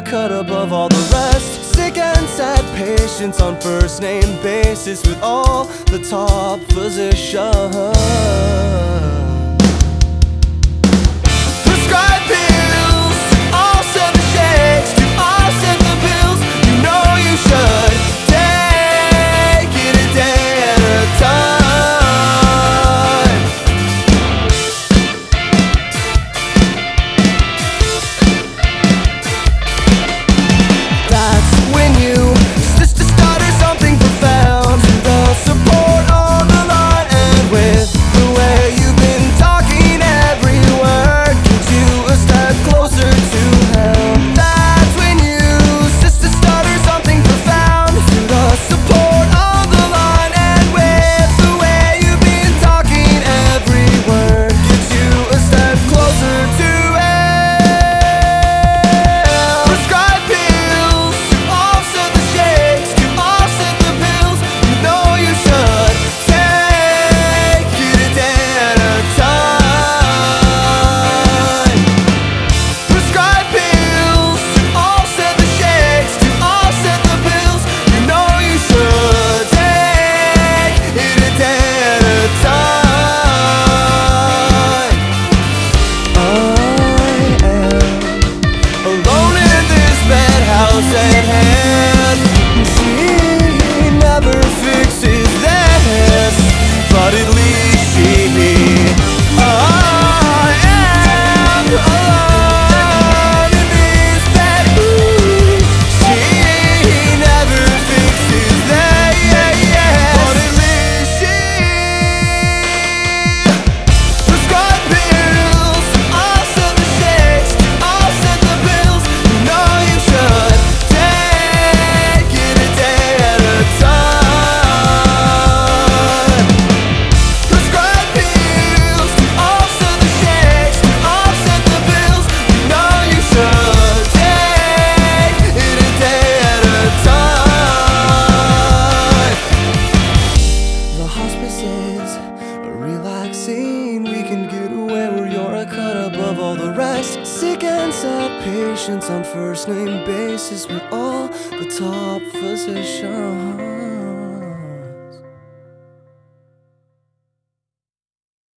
cut above all the rest. Sick and sad patients on first name basis with all the top physicians. We can get away where you're a cut above all the rest. Sick and sad patients on first name basis with all the top physicians.